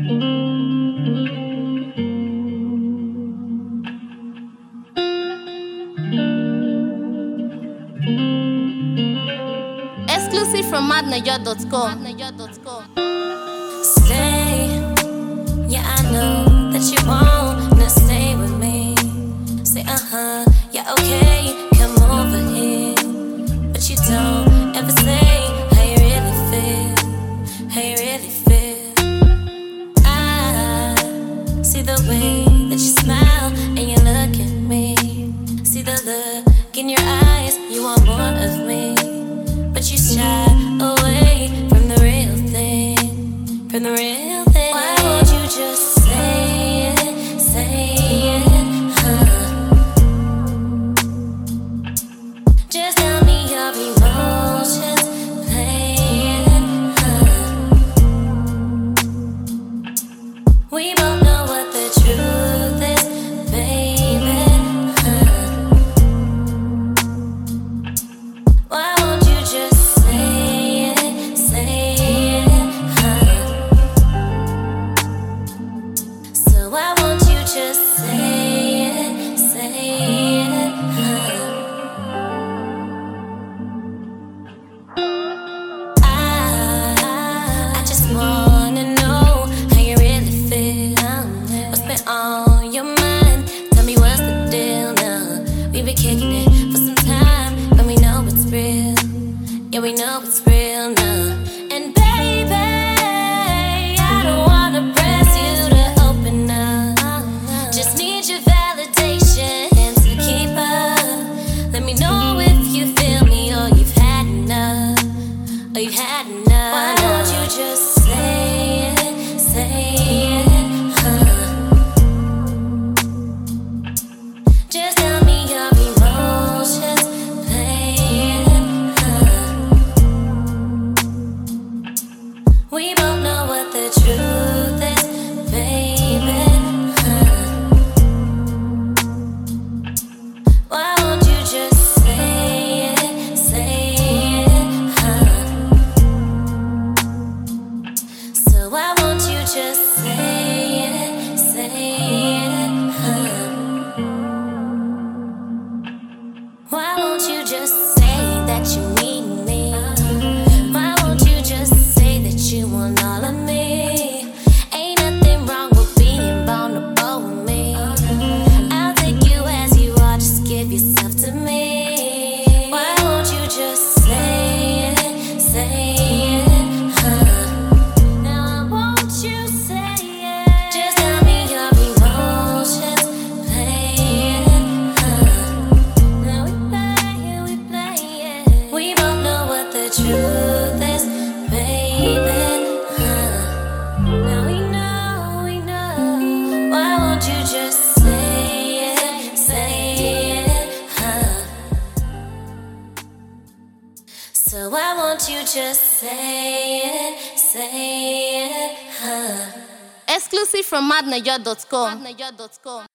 Exclusive from madnaja.com. Stay, yeah, I know that you wanna stay with me. Say, yeah, okay, come over here. But you don't ever say how you really feel, how you really feel. I see the way that you smile and you look at me. See the look in your eyes, you want more of me. But you shy away from the real thing, from the real thing. Why won't you just say it, Just tell me your emotions, play it, We both know what the truth is, baby, Why won't you just say it, So why won't you just say it, I just wanna know how you really feel. What's been on your mind? Tell me what's the deal now. We've been kicking it for some time, and we know it's real. Yeah, we know it's real now. And baby, I don't wanna press you to open up. Just need your validation to keep up. Let me know if you feel me or you've had enough. Or you've had enough. Why don't you just say it, Just tell me your emotions, play it, We both know what the truth is, baby, Why won't you just say it, So why won't you just say it, Why won't you just say that you need me? Why won't you just say that you want all of me? Ain't nothing wrong with being vulnerable with me. I'll take you as you are, just give yourself to me. Why won't you just say it, Now won't you say it? Just tell me your emotions, play it, Now we play it. We both know what the truth is, baby, Now we know. Why won't you just say it, So why won't you just say it, Exclusive from madnaja.com.